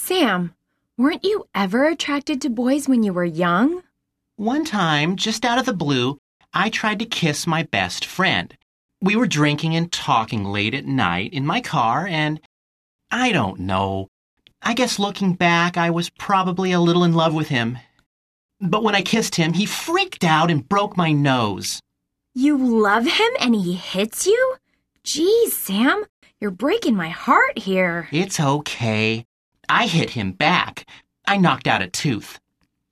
Sam, weren't you ever attracted to boys when you were young? One time, just out of the blue, I tried to kiss my best friend. We were drinking and talking late at night in my car, and I don't know. I guess looking back, I was probably a little in love with him. But when I kissed him, he freaked out and broke my nose. You love him and he hits you? Geez, Sam, you're breaking my heart here. It's okay. I hit him back. I knocked out a tooth.